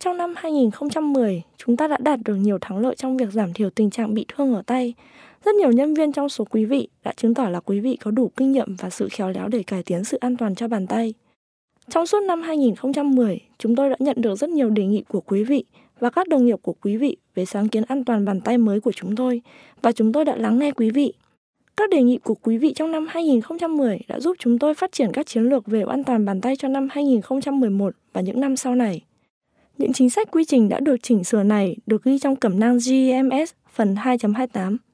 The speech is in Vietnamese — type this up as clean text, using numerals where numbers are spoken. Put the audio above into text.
Trong năm 2010, chúng ta đã đạt được nhiều thắng lợi trong việc giảm thiểu tình trạng bị thương ở tay. Rất nhiều nhân viên trong số quý vị đã chứng tỏ là quý vị có đủ kinh nghiệm và sự khéo léo để cải tiến sự an toàn cho bàn tay. Trong suốt năm 2010, chúng tôi đã nhận được rất nhiều đề nghị của quý vị và các đồng nghiệp của quý vị về sáng kiến an toàn bàn tay mới của chúng tôi, và chúng tôi đã lắng nghe quý vị. Các đề nghị của quý vị trong năm 2010 đã giúp chúng tôi phát triển các chiến lược về an toàn bàn tay cho năm 2011 và những năm sau này. Những chính sách quy trình đã được chỉnh sửa này được ghi trong cẩm nang GEMS phần 2.28.